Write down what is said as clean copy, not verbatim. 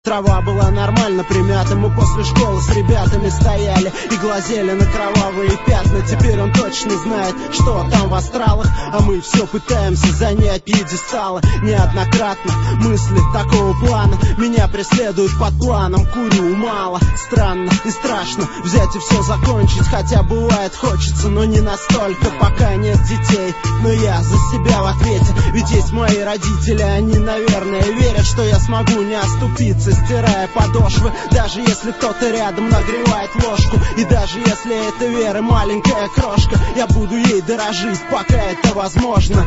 Трава была нормально примята, мы после школы с ребятами стояли и глазели на кровавые пятна. Теперь он точно знает, что там в астралах, а мы все пытаемся занять пьедесталы. Неоднократно мысли такого плана меня преследуют под планом. Курю мало, странно и страшно взять и все закончить, хотя бывает хочется, но не настолько. Пока нет детей, но я за себя в ответе, ведь есть мои родители, они, наверное, верят, что я смогу не оступиться, стирая подошвы, даже если кто-то рядом нагревает ложку. И даже если эта вера маленькая крошка, я буду ей дорожить, пока это возможно.